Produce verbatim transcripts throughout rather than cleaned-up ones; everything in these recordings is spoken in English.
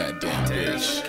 Goddamn bitch.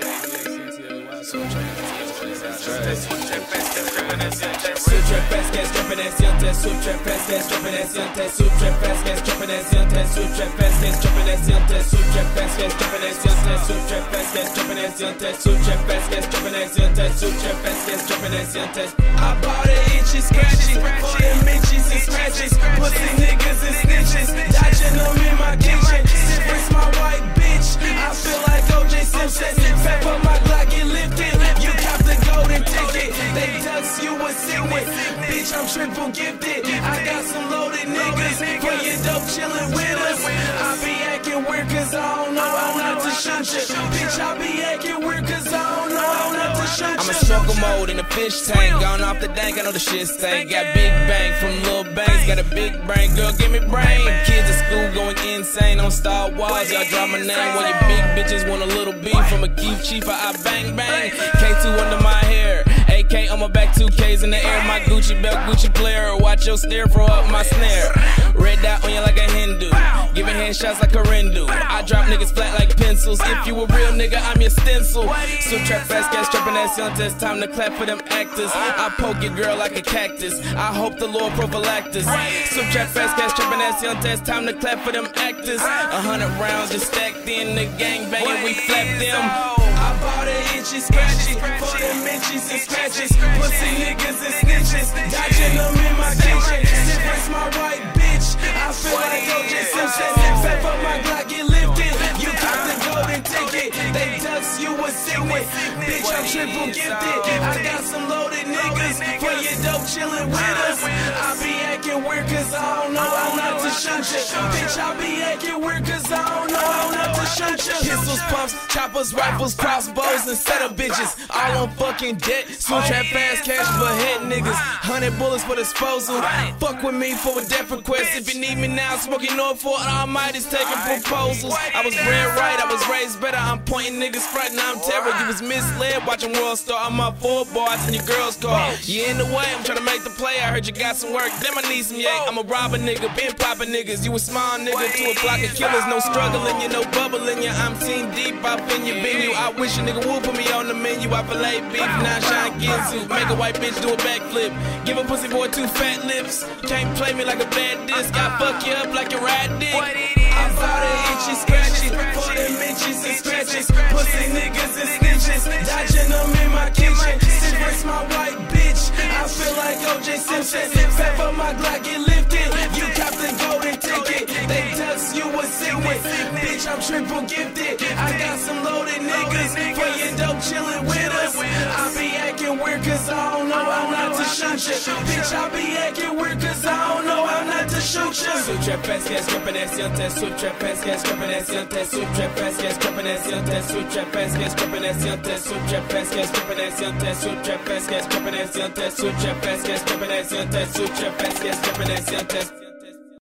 Subtrapesques, pertenecientes, subtrapesques, pertenecientes, subtrapesques, pertenecientes, subtrapesques, pertenecientes, subtrapesques, pertenecientes, subtrapesques, pertenecientes, subtrapesques, pertenecientes, subtrapesques, pertenecientes. I bought an itchy scratchy for them itches and scratches. Pussy niggas and snitches, dodging them in my kitchen. Difference my white bitch, I feel like O J Simpson. Fat for my Glock, get lifted. You cop the golden ticket. They ducks you a sick with. Bitch, I'm triple gifted. I got some loaded niggas for your dope chillin' with us. I be acting weird cause I don't know how not to shoot you. Bitch, I be acting weird cause I don't know how not to shoot you. I'm a struggle mode in a fish tank. Gone off the dank, I know the shit stank. Got big bang from Lil Banks. Got a big brain, girl, give me brain. Kids at school going insane on Star Wars. Y'all drop my name while your big bitches want a little beef from a Keith Chief. I bang bang. K two under my hair. A K on my back, two K's in the air. My Gucci belt, Gucci player. Watch your stare, throw up my snare. Red dot on you like a Hindu. Giving headshots like a Rindu. I drop niggas flat like pencils. If you a real nigga, I'm your stencil. Subtrapesques, pertenecientes. Time to clap for them actors. I poke your girl like a cactus. I hope the Lord prophylactis. Subtrapesques, pertenecientes. Time to clap for them actors. A hundred rounds just stacked in the gang banging. We flap them. I bought an itchy scratchy for them itches and scratches. Pussy niggas and snitches, dodging them in my kitchen. Difference my white bitch, I feel like O J Simpson. Fat for my Glock, get lifted. You cop the golden ticket. They ducks you a sick with. Bitch, I'm triple gifted. I got some loaded niggas for your dope chillin' with us. I be acting weird cause I don't know how not to shoot you. Bitch, I be acting weird cause I don't know how not to shoot you. Pistols, pumps, choppers, rifles, crossbows, and setup bitches. All on fucking debt. Switch trap fast cash for head niggas. Hundred bullets for disposal. Fuck with me for a death request. If you need me now, smoking North for Almighty's taking proposals. I was bred right, I was raised better. I'm pointing niggas front, now I'm terror. You was misled watching World Star. I'm up four bars in your girl's car. You in the way, I'm trying to make the play. I heard you got some work, damn I need some yay. I'm a robber nigga, been popping niggas. You a small nigga to a block of killers. No struggling you, no bubbling you. I'm team deep up in your venue. I wish a nigga would put me on the menu. I fillet beef, now shine Ginsu. Make a white bitch do a backflip. Give a pussy boy two fat lips. Can't play me like a bad disc. I fuck you up like your ride dick. I bought an itchy scratchy for them itches and scratches. Pussy niggas and snitches, dodging them in my kitchen. Difference my white bitch, I feel like O J Simpson. Fat for my Glock, get lifted. You cop the golden ticket. They ducks you a sick with. Bitch, I'm triple gifted. I got some loaded niggas for your dope chillin' with us. I be acting weird cause I don't know how not to shoot you. Bitch, I be acting weird cause I don't know how not to shoot you. Subtrapesques, pertenecientes, subtrapesques, pertenecientes, subtrapesques, pertenecientes, subtrapesques, pertenecientes, subtrapesques, pertenecientes, subtrapesques, pertenecientes, subtrapesques, pertenecientes, subtrapesques, pertenecientes.